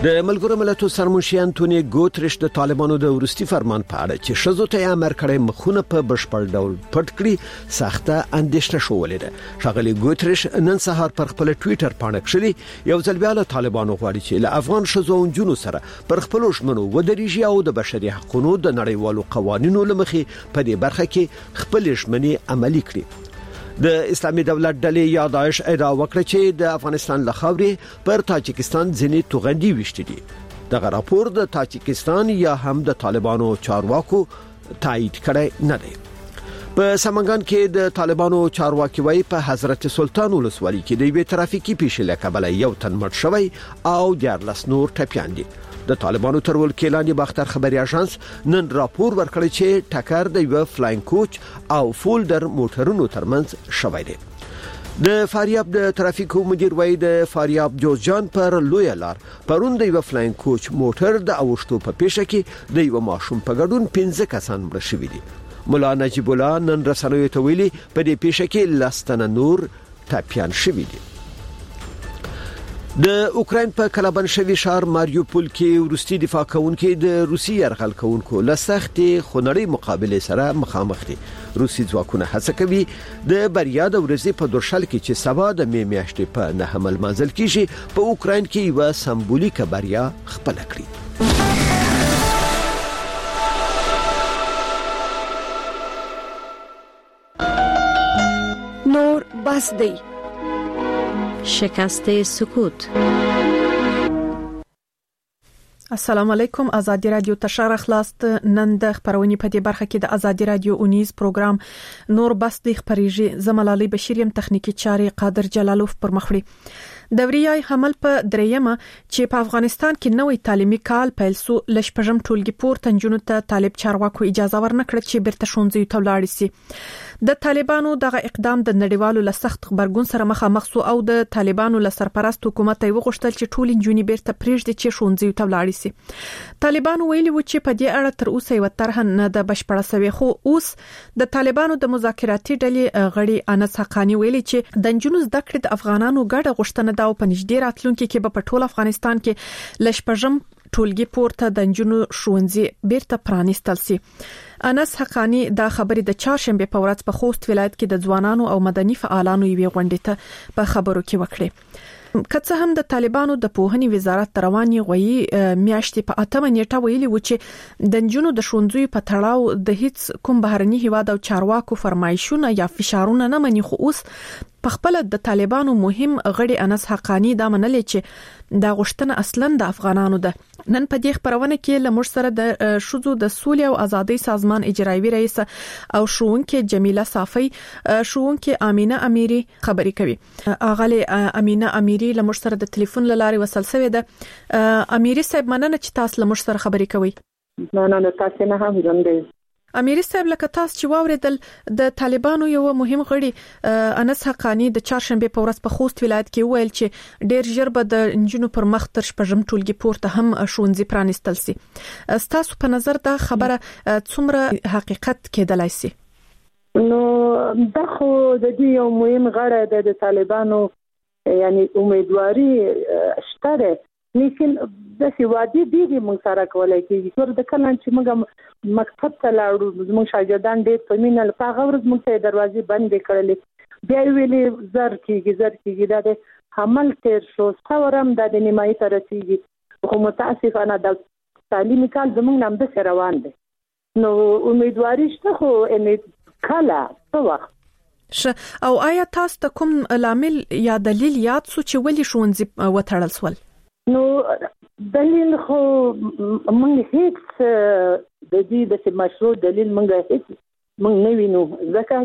د ملګرو ملتونو سرمنشي انټونی ګوتریش د طالبانو د ورستي فرمان په اړه چې شزو ته امر کړی مخونه په بشپړ ډول پټ کړي سخته اندېښنه شولې ده. ښاغلي ګوتریش نن سهار پر خپل ټوئیټر باندې کړی یو ځل بیا له طالبانو غواړي چې له افغان شزو او جنو سره پر خپل ژمنو ودرېږي او د بشري حقوقو د نړیوالو قوانینو لمخې په دې برخه کې خپل ژمنې عملي کړي. د اسلامي دولت ډلې یا داعش ادعا وکړه چې د افغانستان له خاورې پر تاجکستان ځینې توغندي وشتي دي. دغه راپور د تاجکستان یا هم د طالبانو چارواکو تایید کړی نه دی. په سمنګان کې د طالبانو چارواکي وایي په حضرت سلطان ولسوالۍ کې د یوې ترافیکي پیښې له کبله یو تن مړ شوی او 14 نور ټپیان دي. د طالبانو تر ولکې لاندې باختر خبري اژانس نن راپور ورکړی چې ټکر د یو فلاینګ کوچ او فولډر موټرونو ترمنځ شوی دی. د فاریاب د ترافیکو مدیر وایي د فاریاب جوزجان پر لوی لار پرون د یو فلاینګ کوچ موټر د اوښتو په پیښه کې د یو ماشوم په ګډون 15 کسان مړ شوي دي. مولا نجیب الله نن رسنیو ته ویلي په دې پیښه کې لستنه نور ټپیان شوي دي. د اوکراین په کلابند شوی شهر ماریوپول کې ورستي دفاع کوونکي د روسي يرغل کوونکو له سختې خونړۍ مقابله سره مخامخ دي. روسي ځواکونه هڅه کوي د بریا د ورځې په درشل کې چې سبا د می میاشتې په 9 منځل کېږي په اوکراین کې یو سمبولیک بریا خپل کړي. نور بس دی شکست سکوت. السلام علیکم. آزادی رادیو تشار خلاص نن د خبرونې په دې برخه کې د آزادی رادیو اونیز پروګرام نور بس د خبريږي زملالي بشیر يم تخنیکی چاري قادر جلالوف پر مخړي. دوریای حمل په دریمه چې په افغانستان کې نوې تعلیمي کال پیل سو لشپږم ټولګي پور تنجونو ته طالب چارواکو اجازه ورنکړه چې بیرته ښوونځي ته ولاړ شي. د طالبانو دغه اقدام د نړیوالو له سخت خبرګون سره مخامخ سو او د طالبانو له سرپرست حکومت یې وغوښتل چې ټول انجونې بیرته پریږدي چې ښوونځي ته ولاړ شي. طالبانو ویلي و چې په دې اړه تر اوسه یو طرح نه د بشپړه سوي خو اوس د طالبانو د مذاکراتي ډلې غړي انس حقانی ویلي چې د انجونو زده کړې د افغانانو ګډه غوښتنه ده او په نږدې راتلونکي کې په ټول افغانستان کې لشپږم ټولګي پورته د انجونو ښوونځي بیرته پرانیستل شي. انس حقانی دا خبرې د چهارشنبه په ورځ په خوست ولایت کې د ځوانانو او مدني فعالانو یوې غونډې ته په خبرو کې وکړي. که څه هم د طالبانو د پوهنې وزارت رواني غوي میاشتې په 8 نیټه ویلي و چې د انجونو د ښوونځي په تړاو د هیڅ کوم بهرني هیواد او چارواکو فرمایشونه یا فشارونه نه مني. خو اوس په خپل د طالبانو مهم غړي انس حقانی دا منلې چې دا غوښتنه اصلا د افغانانو ده. نن په دې خبرونه کې لمر سره د شذو د سولې او ازادي سازمان اجرایي رئیس او شونکې جمیله صافی شونکې امینه امیری خبري کوي. اغله امینه امیری لمر سره د ټلیفون لاري وصل شوې ده. امیری صاحب مننه چې تاسو لمر سره خبري کوي. مننه تاسو نه هم ژوندئ. امیری صاحب لکه تاسو چې واوریدل د طالبانو یو مهم غړي انس حقانی د چهارشنبه په ورځ په خوست ولایت کې ویل چې ډېر ژر به د انجونو پر مخ تر شپږم ټولګي پورته هم ښوونځي پرانیستل شي. تاسو په نظر دا خبره څومره حقیقت کېدلای شي؟ نو دا خو د دې یو مهم غړی د طالبانو یعنی امیدواري شته، لیکن د سیوادي دیږي موږ سره کولای کېږي تر د کلن چې موږ مکتب ته لاړو موږ شاګردان ډېر په مینه په هغه ورځ موږ ته دروازې بندې کړلې بیا ویلې زر کېږي دا د حمل تیر شو څورم د نیمایي ته رسېږي خو متاسفانه د تعلیمي کال زموږ نام د روان دی. نو امیدواري شته خو کله څه وخت او آیا تاسو ته کوم لامل یا دلیل یاد سو چې ولې ښوونځي وتړل سول؟ نو دلیل خو موږ هیڅ د دې د مشروع دلیل موږ نه وینو ځکه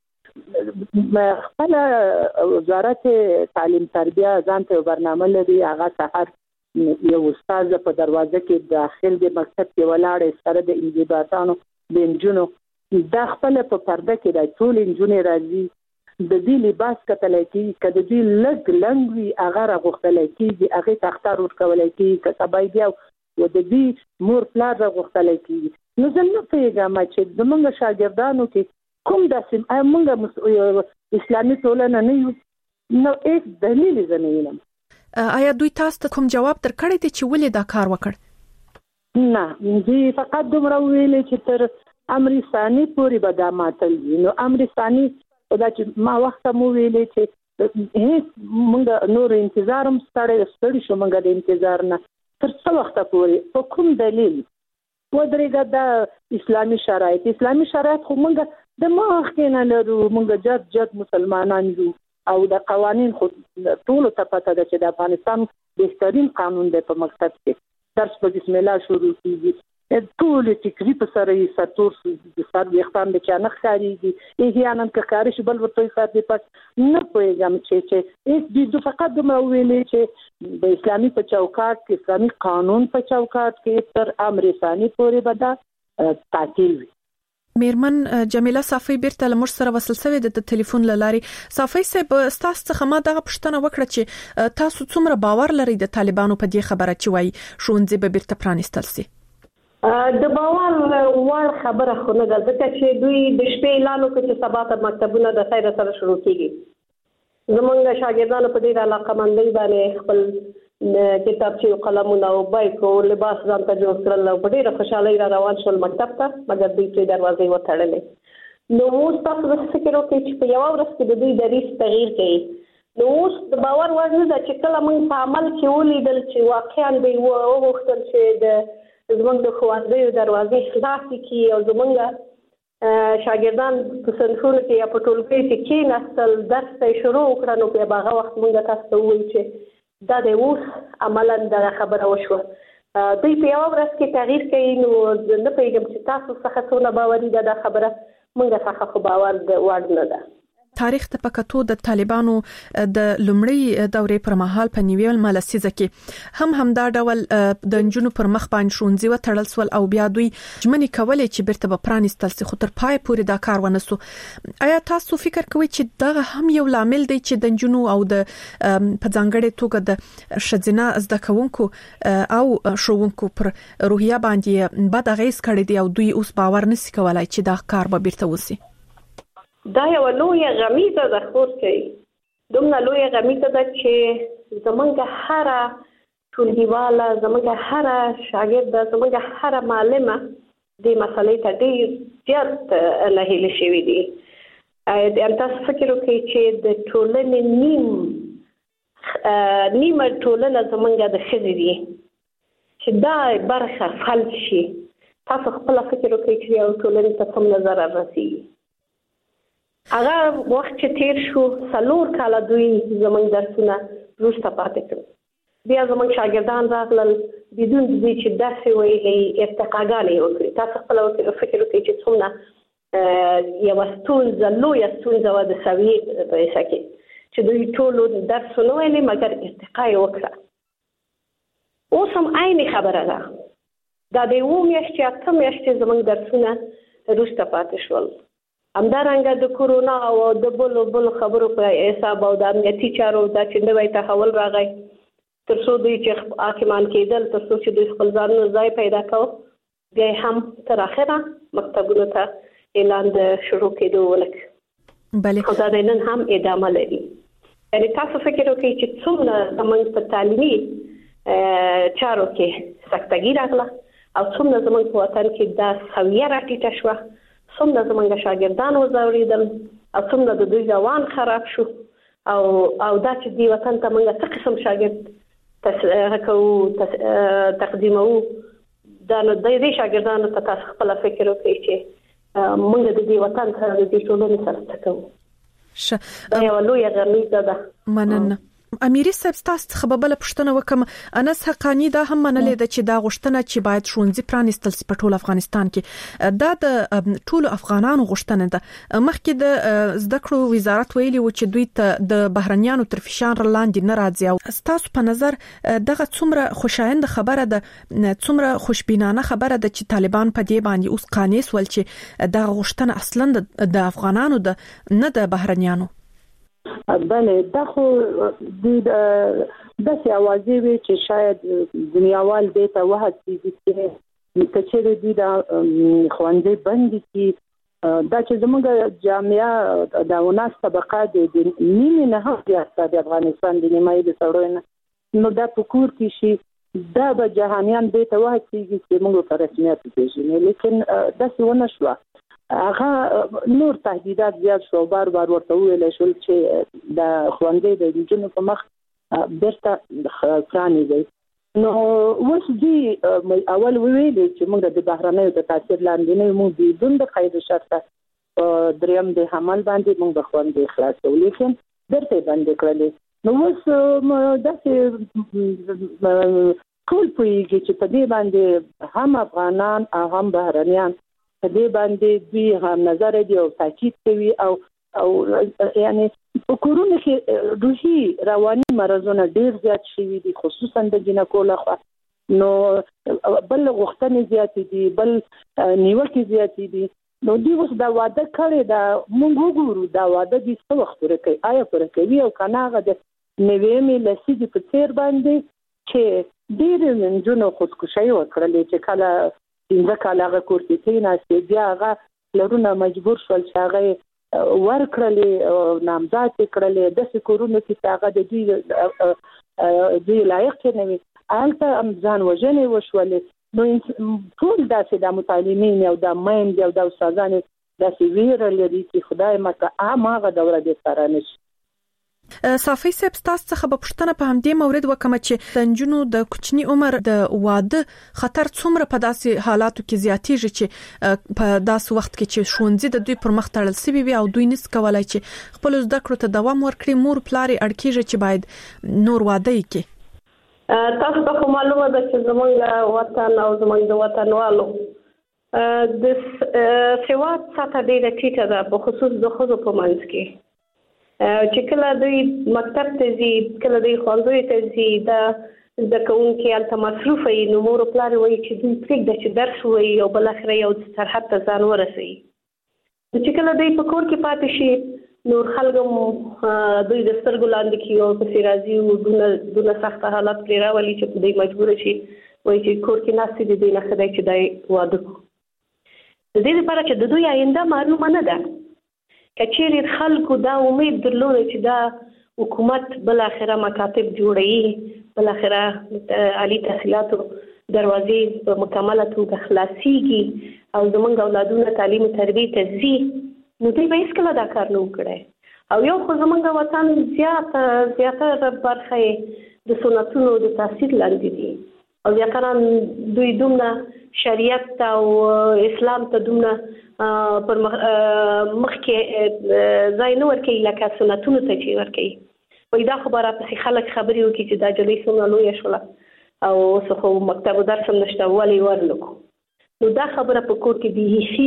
چې خپل وزارت تعلیم تربیه ځان ته برنامه لري. هغه سحر یو استاد په دروازه کې داخل د مکتب کې ولاړ سره د انضباطانو د انجونو دا خپل په پرده کې د ټول انجونې راځي د دې لباس کتلای کی کده دې لګ لنګوي هغه راغختلای کی هغه تختار ورکولای کی کسبای بیا و د دې مور پلار راغختلای کی. نو زموږ په یګه چې زموږ شاګردانو کې کوم داسې موږ اسلامي ټولنه نه یو نو هیڅ دلیل زنه وینم آیا دوی تاسو ته کوم جواب درکړی دی چې ولې دا کار وکړ؟ نه، دوی فقط دومره ویلې چې تر امر ثاني پورې به دا ماتل دي. نو امر ثاني دا چې ما وخت مو ویلې چې موږ نور انتظار هم ستړي شو، موږ د انتظار نه تر څو وخت پورې په کوم دلیل ودرېږه دا اسلامي شرایط خو موږ د مخکې نه لرو، موږ جد مسلمانان یو او د قوانین خو ټولو ته پته ده چې د افغانستان بهترین قانون دی. په مکتب کې درس په بسم الله شروع کیږي، ټول ټیکري په سره یې ساتور د سر وختان د چانه خاريږي احیانا که کارش بل ورته سات دی پات نه پوهیږم چې د فقط د ویلې چې د اسلامي په چوکاټ کې اسلامي قانون په چوکاټ کې تر امر ثاني پورې بدا تعطیل وي. میرمن جمیله صافی بیرته لمر سره وصل شوې د ټلیفون لاري. صافی صاحب تاسو څخه ما دغه پوښتنه وکړه چې تاسو څومره باور لرئ د طالبانو په دې خبره چې وایي ښوونځي به بیرته پرانیستل شي؟ د باور وړ خبره خو نه ده، ځکه چې دوی د شپې اعلان وکړ چې سبا ته مکتبونه د خیر سره شروع کیږي. زمونږ شاګردانو په دې علاقمندۍ باندې خپل کتابچې او قلمونه او بایک او لباس ځان ته جوړ کړل او په ډېره خوشحالۍ را روان شول مکتب ته، مګر دوی پرې دروازې وتړلې. نو اوس تاسو د فکر وکړئ چې په یوه ورځ کې د دوی دریځ تغییر کوي. نو اوس د باور وړ نه ده چې کله موږ په عمل کې ولیدل چې واقعا دوی وغوښتل چې د زمونږ د ښوونځیو دروازې خلاصې کړي او زمونږ شاګردان په صنفونو کې یا په ټولګیو کې کېناستل، درس ته یې شروع وکړه. نو په هغه وخت موږ تاسو ته ووایو چې دا د اوس عملاً دغه خبره وشوه. دوی په یوه ورځ کې تغییر کوي. نو زه نه پوهېږم چې تاسو څخه څونه باوري ده دا خبره، موږ څخه خو باور وړ نه ده. تاریخ ته پکتو د طالبانو د لومړی دورې پر مهال په نیول لسیزه کې همدا ډول د انجونو پر مخ باندې ښوونځي وتړل سول او بیا دوی ژمنې کولې چې بیرته به پرانیستل شي، خو تر پای پورې دا کار ونه سو. آیا تاسو فکر کوئ چې دا هم یو لامل دی چې د انجونو او د په ځانګړي توګه د شذنا زده کوونکو او ښوونکو پر روحیه باندې بد اغیز کړی دی او دوی اوس باور نشي کولای چې دا کار به بیرته وشي؟ دا یو لویه غمیزه ده، خور کوي دومره لویه غمیزه ده چې زمونږ هره ټولګیواله، زمونږ هره شاګرده، زمونږ هره معلمه دې مسلې ته ډېر زیات ناهیلې شوي دي. تاسو فکر وکړئ چې د ټولنې نیمه ټولنه زمونږ د ښځې دي، چې دا برخه فلج شي. تاسو خپله فکر وکړئ چې یو ټولنې ته کوم نظر رسیږي. هغه وخت چې تیر شو 4 کاله دوی زمونږ درسونه وروسته پاتې کړل. بیا زمونږ شاګردان راغلل بدون دې چې داسې ویلې ارتقاګانې وکړي. تاسو خپله فکر وکړئ چې څومره یوه ستونزه، لویه ستونزه وه د سویې په حصه کې چې دوی ټولو درس ونه ویلې مګر ارتقا یې وکړه. اوس هم عیني خبره ده. دا د 7 میاشتې 8 میاشتې زمونږ درسونه وروسته پاتې شول. همدارنګه د کورونا او د بلو خبرو په حساب او د امنیتي چارو دا چې نوی تحول راغی تر څو دوی چې حاکمان کېدل، تر څو چې دوی خپل ځانونه ځای پیدا کوو، بیا هم تر اخره مکتبونو ته اعلان د شروع کېدو ولک. بله، خو دا د نن هم ادامه لري. یعنې تاسو فکر وکړئ چې څومره زموږ په تعلیمي چارو کې سختګي راغله او څومره زموږ په وطن کې دا سویه راټیټه شوه، څومره زمونږ شاګردان وځورېدل او څومره د دوی روان خراب شو او دا چې دې وطن ته موږ څه قسم شاګرد تقدیموو، دا نو د دې شاګردانو ته تاسو خپله فکر وکړئ چې موږ د دې وطن سره د دې ټولنې سره څه کوو. دا یوه لویه غمیزه ده. مننه. امیري صاحب تاسو څخه بل پوښتنه وکم. انس حقانی دا هم منلې ده چې دا غوښتنه چې باید ښوونځي پرانیستل شي په ټول افغانستان کې دا د ټول افغانانو غوښتنه ده. مخکې د زده کړو وزارت ویلي و چې دوی ته د بهرنیانو تر فشار لاندې نه راځي. او تاسو په نظر دغه څومره خوشایند خبره ده، څومره خوشبینانه خبره ده چې طالبان په دې باندې اوس قانع سول چې دا غوښتنه اصلا د افغانانو ده نه د بهرنیانو؟ بله، دا خو داسې اوازې وي چې شاید دنیاوال دې ته وهڅېږي چې که چېرې دوی د ښوونځي بند کړي، دا چې زموږ جامعه د 19 طبقه د نیمې نه هم زیاته د افغانستان د نیمایي د سړیو نه نو دا په کور کې شي دا به جهانیان دې ته وهڅېږي چې موږ په رسمیت وپېژنو، لیکن داسې ونه شوه. هغه نور تهدیدات زیات شو، بار ورته وویل شول چې د ښوونځي د نجونو په مخ بیرته پرانیزئ. نو اوس دوی اول وویلې چې موږ د بهرنیو د تاثیر لاندې نه یو، موږ بدون د قید شرطه دریم د حمل باندې موږ د ښوونځي خلاصو، لیکن درته باندې کړلې. نو اوس داسې ټول پوهېږي چې په دې باندې هم افغانان او هم بهرنیان په دې باندې دوی هم نظر دي او تاکید کوي او یعنی په کورونو کې روحي رواني مرضونه ډېر زیات شوي دي، خصوصا د جنکو لخوا. نو بل غوښتنې زیاتې دي، بل نیوکې زیاتې دي. نو دوی اوس دا واده کړی دا موږ وګورو دا واده دوی څه وخت پوره کوي، آیا پوره کوي او که نه هغه د نویمې لسیزې په څېر باندې چې ډېرې نجونو خودکشۍ وکړلې چې کله 15 کاله هغه کور کې کېناستې، بیا هغه پلرونه مجبور شول چې هغه ورکړلې نامزاد یې کړلې. داسې کورونو کې چې هغه د دوی لایق نه وي هلته ځان وژنې وشولې. نو ټول داسې د متعلمین او د میندې او د استادانو داسې ویره لري چې خدای مکه هماغه دوره دې سره نه شي. صافی صاحب تاسو څخه به پوښتنه په همدې مورد وکم چې د نجونو د کوچني عمر د واده خطر څومره په داسې حالاتو کې زیاتېږي چې په داسې وخت کې چې ښوونځي د دوی پر مخ تړل شوی وي او دوی نس کولای چې خپل زده کړو ته دوام ورکړي، مور پلار اړ کېږي چې باید نور واده وکړي. تاسو ته معلومه ده چې زمونږ وطن او زمونږ د وطنوالو د سواد سطح ډېره ټیټه ده، په خصوص د ښځو په منځ کې. چې کله دوی مکتب ته ځي، کله دوی ښوونځیو ته ځي، دا زده کوونکي هلته مصروف وي، نو مور او پلار وایي چې دوی پرېږده چې درس ووایي او بالاخره یو سرحد ته ځان ورسوي. چې کله دوی په کور کې پاتې شي، نور خلک دوی د سترګو لاندې کېږي او پسې راځي او دونه سخته حالات پرې راولي چې دوی مجبوره شي وایي چې کور کې ناست دي، دوی نه ښه دی چې دی واده کړو. د دې لپاره چې د دوی آینده معلومه نه ده. که چیرې خلکو دا امید درلوده چې دا حکومت بالاخره مکاتب جوړوي، بالاخره عالی تحصیلاتو دروازې په مکمله توګه خلاصېږي او زموږ اولادونه تعلیم او تربیې ته ځي، نو دوی به هېڅکله دا کار نه وکړی. او یو خو زموږ وطن زیاتره برخه یې د سنتونو د تاثیر لاندې دي او زیاتره دوی دومره شریعت او اسلام ته دومره پر مخکې ځای نه ورکوي لکه سنتونو ته چې ورکوي. وایي دا خو به راپسې خلک خبرې وکړي چې دا جلۍ څومره لویه شوله او اوس خو مکتب و درس هم نشته، ولې ورنکړو. نو دا خبره په کور کې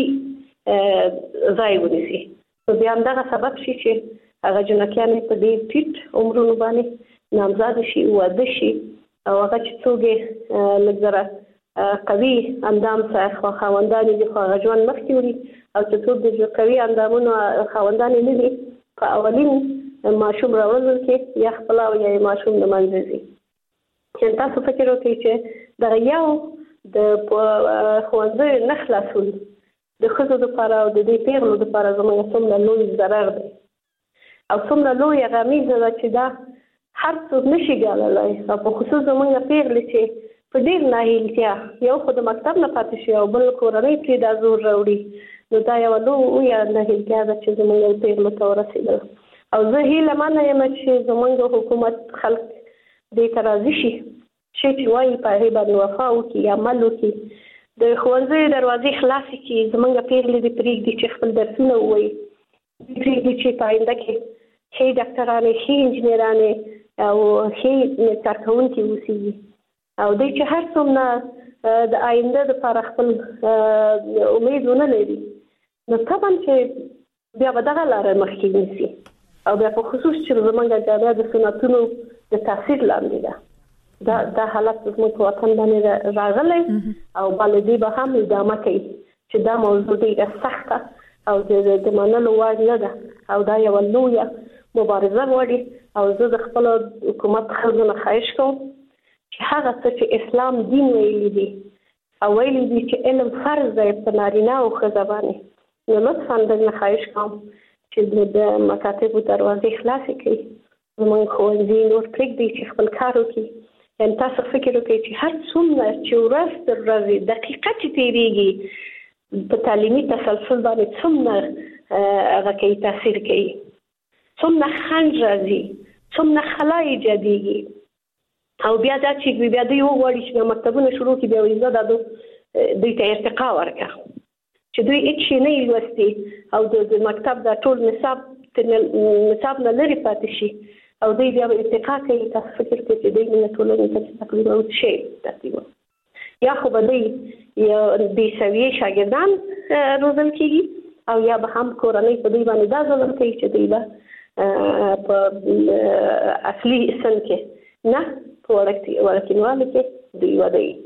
بیخي ځای ونیسي. نو بیا همدغه سبب شي چې هغه جنکیانې په دې ټیټ عمرونو باندې نامزاده شي، واده شي او هغه چې څوک یې لږ ذره قوي اندام سره خاوندانې دي، خو هغه ژوند مخکې وړي، او چې څوک د قوي اندامونو خاوندانې نه دي، په اولین ماشوم راوړل کې یا خپله او یا ماشوم د منځه ځي. چې تاسو فکر وکړئ چې دغه یو د ښوونځیو نه خلاصول د ښځو دپاره او د دې پیغلو دپاره زموږ څومره لوی ضرر دی او څومره لویه غمیزه ده چې دا هر څوک نشي ګاللی. او په خصوص زموږ پیغلې چې په ډېر ناهیلتیا یو خو د مکتب نه پاتې شي او بل کورنۍ پرې دا زور راوړي، نو دا یوه لویه ناهیلتیا ده چې زموږ پیغلو ته ورسېدل. او زه هیله منه یم چې زموږ حکومت خلک دې ته راضي شي، چې وایي په هغې باندې وفا وکړي، عمل وکړي، د ښوونځیو دروازې خلاصې کړي، زموږ پیغلې دې پرېږدي چې خپل درسونه ووایي، پرېږدي چې په آینده کې ښې ډاکټرانې، ښې انجینرانې او ښې کارکوونکي اوسېږي. او دوی چې هر څومره د آینده دپاره خپل امید ونه لري، نو طبعا چې بیا به دغه لاره مخکې نیسي. او بیا په خصوص چې زموږ جامعه د سنتونو د تاثیر لاندې ده، دا حالت زموږ په وطن باندې راغلی او بلدی به هم ادامه کوي چې دا موضوع ډېره سخته او د منلو وړ نه ده او دا یوه لویه مبارزه غواړي. او زه د خپل حکومت ښځو نه خواهش کوم چې هغه څه چې اسلام دین ویلي دي او ویلي دي چې علم فرض دی په نارینه او ښځه باندې، نو لطفا دوی نه خواهش کوم چې د مکاتبو دروازې خلاصې کړي موږ ښوونځي نور پرېږدي چې خپل کار وکړي. یعنې تاسو فکر وکړئ چې هر څومره چې ورځ تر ورځې دقیقه چې تېرېږي په تعلیمي تسلسل باندې څومره هغه کوي تاثیر کوي، څومره خنډ راځي، څومره خلا ایجادېږي. او بیا دا چې بیا دوی وغواړي چې بیا مکتبونه شروع کړي، بیا وایي زه دا دوی ته ارتقا ورکړه چې دوی هېڅ شی نه یې لوستي او د مکتب دا ټول نصاب نه لرې پاتې شي او دوی بیا ارتقا کوي. تاسو فکر کوئ چې دوی نه ټولنې ته تقریبا اوس شی تقریبا یا خو به دوی بې سویې شاګردان روزل کېږي او یا به هم کورنۍ په دوی باندې دا ظلم کوي چې دوی به په اصلي سن کې نه په وړکینوالي کې دوی وده یي.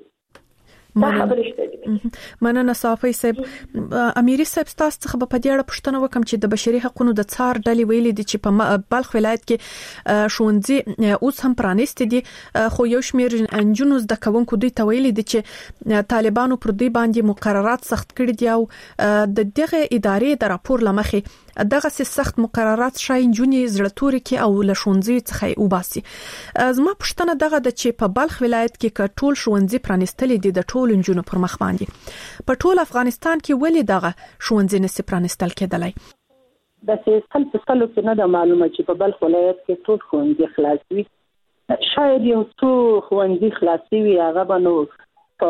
مننه صافی صاحب. امیری صاحب تاسو څخه په دې اړه پوښتنه وکم چې د بشري حقوقو د څار ډلې ویلي دي چې په بلخ ولایت کې ښوونځي اوس هم پرانیستي دي، خو یو شمېر انجونو زده کوونکو دوی ته ویلي دي چې طالبانو پر دوی باندې مقررات سخت کړي دي او د دغه ادارې د راپور لمخې دغه سخت مقررات شای انجونې زړه توري کې او له ښوونځي څخه وباسي. زما پوښتنه دغه د چې په بلخ ولایت کې ټول ښوونځي پرانیستلي دي د ټول انجونو پر مخ باندې، په ټول افغانستان کې ولې دغه ښوونځي نشي پرانیستل کېدلای؟ د سلسله کې نه د معلومه چې په بلخ ولایت کې ټول ښوونځي خلاص وي. شاید یو څو ښوونځي خلاصي وي، هغه به نو په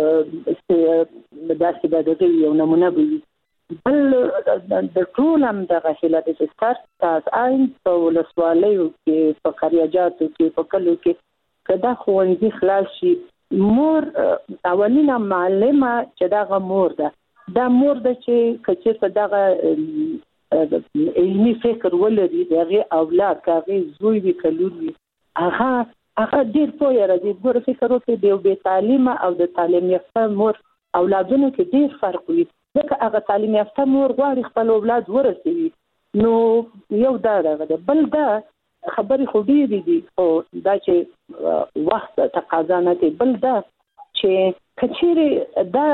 داسې بدغه یو نمونه وي. بل د ټول هم دغه هیله د ستار تاسو عین په ولسوالیو کې په قریاجاتو کې په کلو کې کدا ښوونځي خلاص شي، مور اولینه معلمه چې دغه مور ده چې کچې په دغه علمي فکر ولري دغه اولاد کاغي زوی وی کلوري هغه ډیر پوهه راځي. ګوره فکر وکړي د بې تعلیمه او د تعلیم یافته مور اولادونو کې ډیر فرق وي، ځکه هغه تعلیم یافته مور غواړي خپل اولاد ورسوي. نو یو دا ده، بل دا خبرې خو ډېرې دي خو دا چې وخت تقاضا نه کوي. بل دا چې کچېرې دا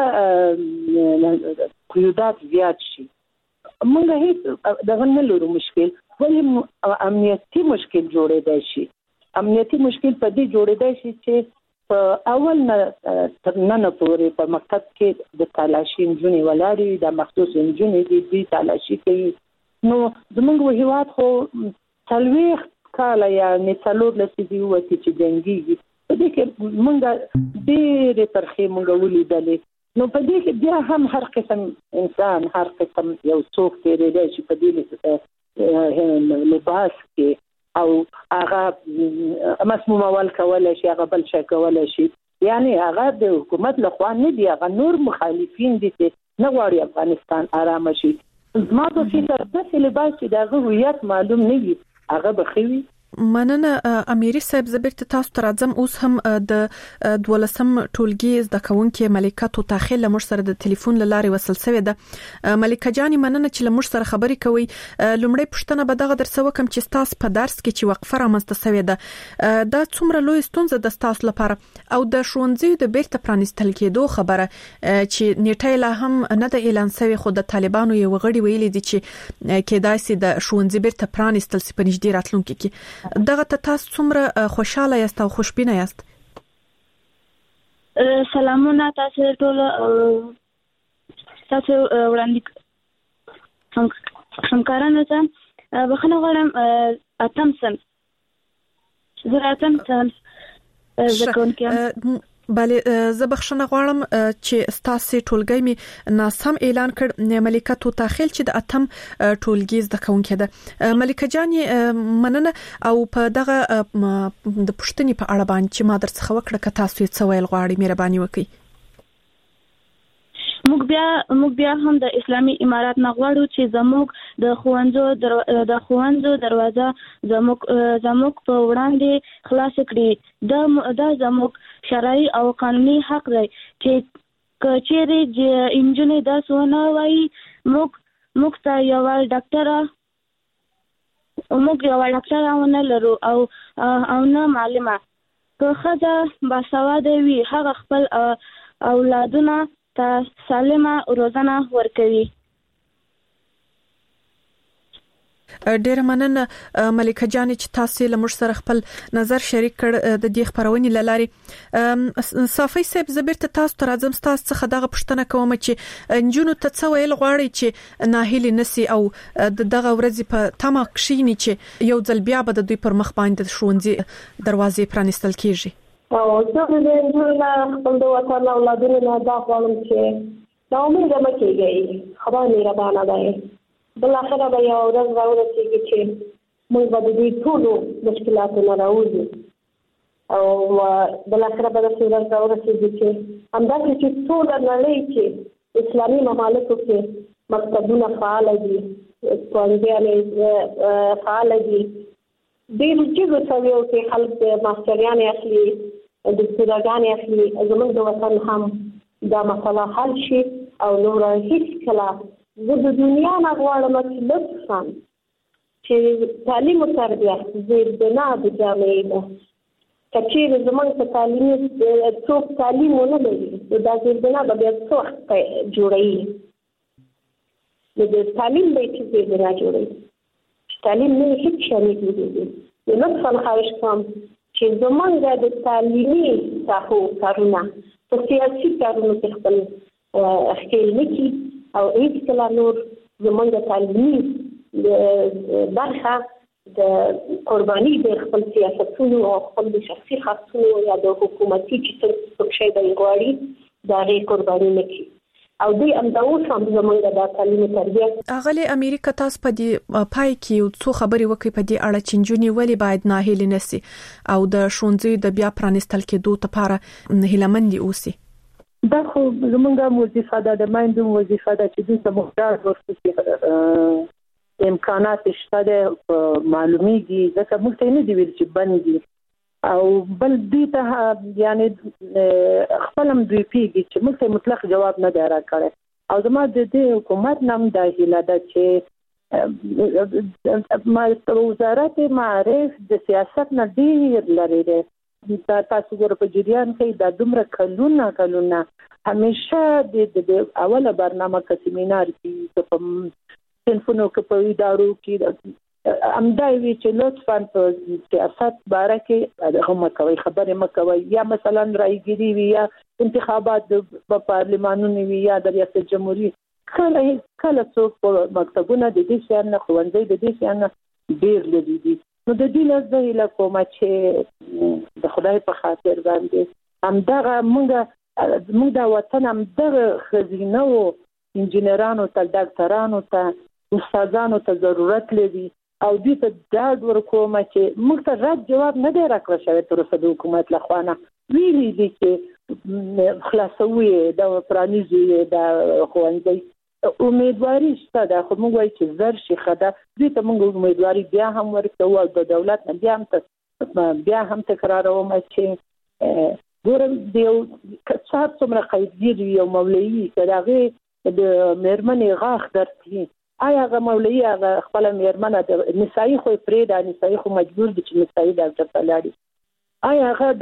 قیودات زیات شي، موږ هیڅ دغه نه لرو مشکل، ولې امنیتي مشکل جوړېدای شي. امنیتي مشکل په دې جوړېدای شي چې په اول نه تر نن پورې په مکتب کې د تالاشي انجونې ولاړې د مخصوص انجونې دي تالاشي کوي. نو زموږ هیواد خو 40 کاله یا څلور لسیزې وتی چې جنګيږي، په دې کې موږ ډېرې ترخې موږ ولیدلې. نو په دې کې بیا هم هر قسم انسان هر قسم یو څوک تېرېدای شي په دې لباس کې او هغه مسموم اول کولای شي، هغه بل شي کولای شي. یعنی هغه د حکومت لخوا نه دی، هغه نور مخالفین دي چې نه غواړي افغانستان آرام شي. ما په فکر داسې لباس چې دغه هویت معلوم نه وي هغه بخوي. مننه امیری صاحب. زبرت تاسو تر ځم اوس هم د 12م ټولګي زده کوونکې ملکه توتاخیل لمر سره د ټلیفون لارې وصل شوې ده. ملکه جاني مننه چې لمر سره خبرې کوي. لومړی پوښتنه به دغه درسه وکم چې تاسو په درس کې چې وقفه رامنځته شوې ده دا څومره لوی ستونزه د تاسو لپاره او د ښوونځي د بیرته پرانیستل کېدو خبره چې نیټه لا هم نه د اعلان شوی، خو د طالبانو یو غړي ویلي دي چې کېدای شي د ښوونځي بیرته پرانیستل سي په نږدې راتلونکي کې. دغه تاسو څومره خوشاله یاست او خوشبینه یاست؟ سلامونه تاسو ټول وړاندې همکارانو ته بخښنه غواړم. اتم سم زکونکم بله زه بخښنه غواړم چې ستاسو ټولګي می ناسم اعلان کړ. ملکه توتاخیل چې د اتم ټولګي زده کوونکې ده. ملکه جاني مننه او په دغه د پښتني په اړه باندې چې ما درڅخه وکړه که تاسو یې څه ویل غواړئ مهرباني وکړئ. موږ بیا هم د اسلامي امارات نه غواړو چې زموږ د ښوونځو دروازه زموږ په وړاندې خلاص کړي. دا زموږ شرعي او قانوني حق دی چې کچېرې انجونې درس ونه وایي موږ ته یو ډاکټر ونه لرو او نه معلمه. که ښځه باسواده وي هغه خپل اولادونه ته سالمه روزنه ورکوي. ډېر مننه ملکه جان چې تاسو له موږ سره خپل نظر شریک کړ د دې خبرونې لاري. صافي صاحب زبرته تاسو ته راځم، تاسو څخه دغه پوښتنه کوم چې انجونو ته څه ویل غواړي چې ناهیلي نسی او دغه ورځ په تمه کښینی چې یو ځل بیا به د دوی پر مخ باندې ښوونځي دروازې پرانستل کیږي. او زه د انجونو خپل د وطن اولادونو نه دا غواړم چې دا امید مه کېږئ، خدای مهربانه دی. بل اخره به یو ورځ راورسېږي چې موږ به د دې ټولو مشکلاتو نه راوځو او بل اخره به داسې ورځ راورسېږي چې همداسې چې ټوله نړۍ کې اسلامي ممالکو کې مکتبونه فعاله دي، ښوونځیانې فعاله دي، ډېرو جګو سویو کې خلک ماسټریانې اخلي، دکتوراګانې اخلي. زموږ د وطن هم دا مسله حل شي او نور هیڅکله زه د دنیا نه غواړم چې لطفاً چې تعلیم او تربیه زیربنا د جامعې ده. که چېرې زموږ په تعلیمي څوک تعلیم ونه لري دا زیربنا به بیا څه وخت جوړوي؟ نو د تعلیم به یې چې زیربنا جوړوي، تعلیم نه هیڅ شی نه جوړېږي. نو لطفاً خواهش کوم چې زموږ د تعلیمي ساحو کارونه په سیاسي کارونو کې خپل ښکېل نه کړي او هیڅ کله نور زموږ د تعلیمي برخه د قرباني د خپل سیاستونو او خپل د شخصي خاصونو یا د حکومتي چې څه شی دی غواړي دا غي قرباني نه کړي او دوی هم دا اوس هم زموږ د تعلیمي تربیه. اغلی امریکا تاسو په دې پای کې څو خبرې وکړي په دې اړه چې نجونې ولې باید ناهیلې نشي او د ښوونځي د بیا پرانستل کېدو لپاره هیلهمند اوسي؟ دا خو زمونږه وظیفه ده، د مایندو وظیفه ده چې دوی ته مختار ورسې امکانات شته ده معلومیږي، ځکه موږ ته نه دی ویل چې بند دي او بل دوی ته یعنی خپل هم دوی پیږي چې موږ ته مطلق جواب نه دی راکړی او زما د دې حکومت نام دا هیله ده چې وزارت معارف د سیاست نه ډیر لري دی. دا تاسو ګور په جریان کې دا دومره کلونه همیشه د اوله برنامه کې سیمینار کې په صنفونو کې په ادارو کې امدای وی چې لطفاً په سیاست باره کې هغه کوي خبرې مکوي یا مثلا رایګيري وی یا انتخابات په پارلمانونو وی یا د ریاست جمهوریت کله څوک په مکتبونه د دې شان نه خوندې د دې شان ډیر لري دي. نو د دې لږه له کومه چې د خدای په خاطر باندې همدغه موږ د وطن همدغه خزینه او انجینرانو ته ډاکټرانو ته استادانو ته ضرورت لري او دوی ته ډاډ ورکوم چې موږ ته رد جواب نه دی راکړی شوی تر اوسه د حکومت له خوا نه ویلي دي چې خلاصوي د پرانیزي د ښوونځي امیدواري شته ده خو موږ وایو چې زر شي خدا دوی ته موږ امیدواري بیا هم ورکوو او د دولت نه بیا هم تکراروم چې ګورم د یو کڅاب څومره قیدګیر یو مولوي چې هغه د مېرمنې غاښ درد آیا هغه مولوي هغه خپل مېرمنه د نسایي خو پرېږده نسایي خو مجبور دي چې نسایي ډاکټر ته لاړي آیا هغه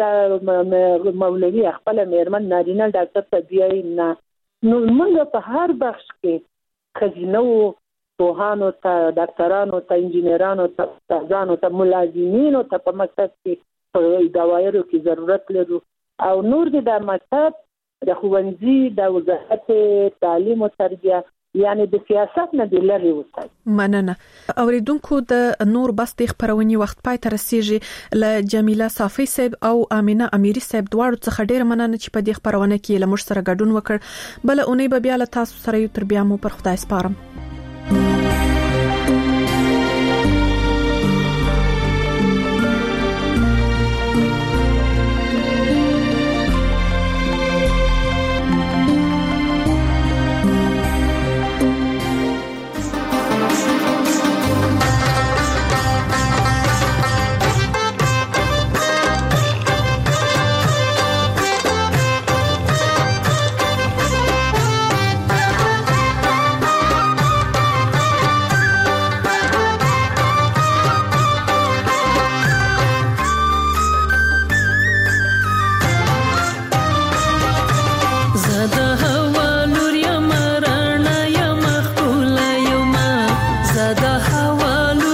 د مولوي خپل مېرمن نارینه ډاکټر ته بیایي نه. نو موږ په هر بخش کې خزینه او پوهانو ته ډاکټرانو ته انجینرانو ته استادانو ته ملازمینو ته په مکتب کې په دوايرو کې ضرورت لرو او نور د مکتب د ښوونځي د وزارت تعلیم او تربیه یعنی د سیاست نه دی لري وسای. مننه. اوریدونکو د نور بس د خبرونې وخت پای ته رسیږي. ل جمیله صافی صاحب او امینه امیری صاحب دواړو څخه ډیر مننه چې په دې خبرونه کې له موږ سره ګډون وکړ. بل اونۍ به بیا له تاسو سره یو تر بیا مو پر خدای سپارم. زده هوا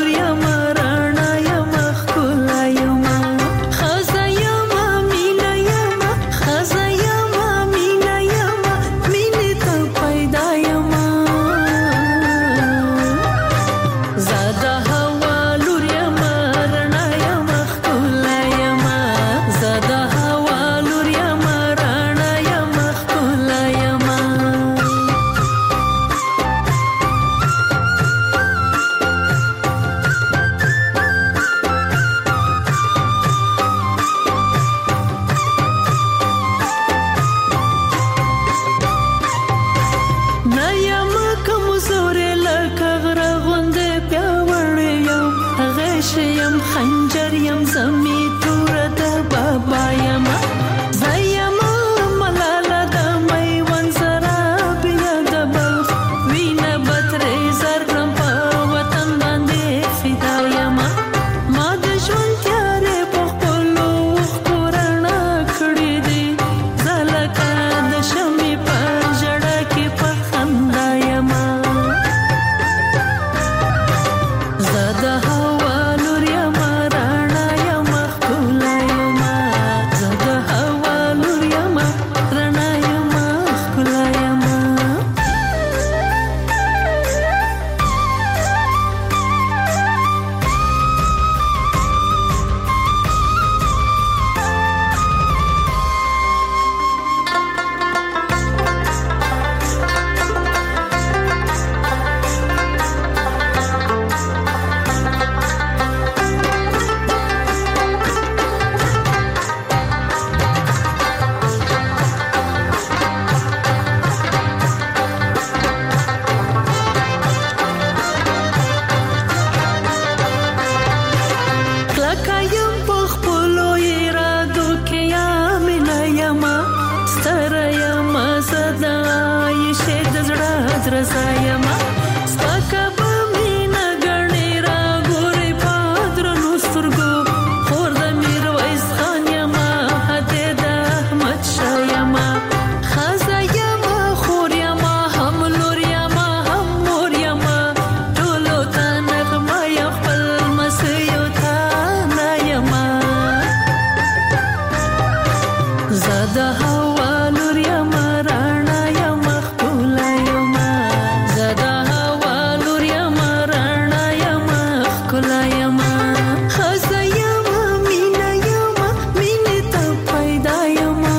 زده هوا لور یما رانا یما خپله یما زده هوا لور یما رانا یما خپله یما خزه یما مینا یما مینې ته پیدا یما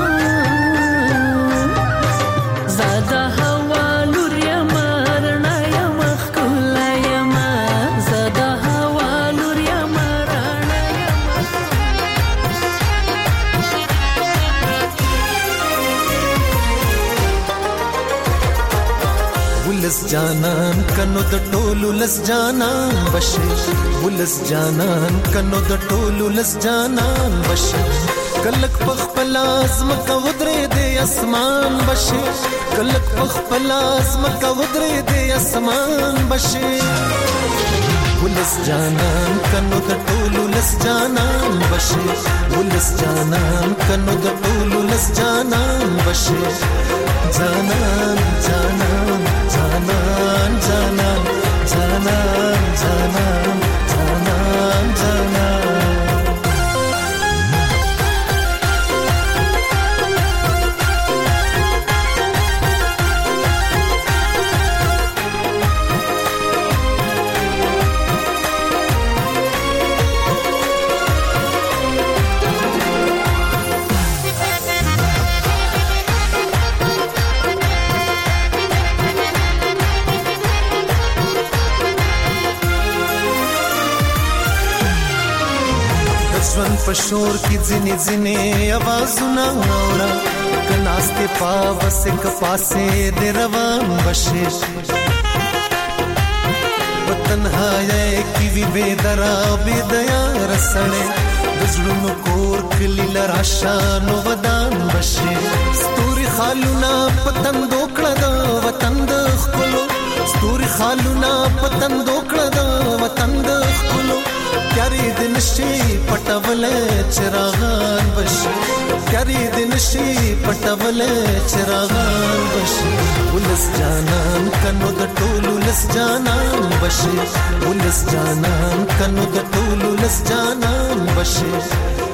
زده هوا لور یما رانا یما خپله یما زده هوا لور یما رانا یما ولس جانان کنو د ټولو لس جانان بشه ولس جانان کنو د ټولو لس جانان بشه کلک پخپل ازمکه ودرې د اسمان بشه کلک پخپل ازمکه ودرې د اسمان بشه ولس جانان کنو د ټولو لس جانان بشه ولس جانان کنو د ټولو لس جانان بشه جانان جانان جانان جانان جانان جانان جانان جانان ژوند په شور کې ځینې ځینې आवाजونه اورا کناسته پاوسه کپاسه د روان بشه وطنهای کی وی بدرا بدیا رسړې دزړونو کور کلی لراشانو ودان بشه ستوري خالونه پتن دوکړه د وطن د خپلو ستوري خالونه پتن دوکړه د وطن د خپلو پیاری دن شي پټول چراغان بشي پیاری دن شي پټول چراغان بشي ولس جانان کنو د ټولو لس جانان بشي ولس جانان کنو د ټولو لس جانان بشي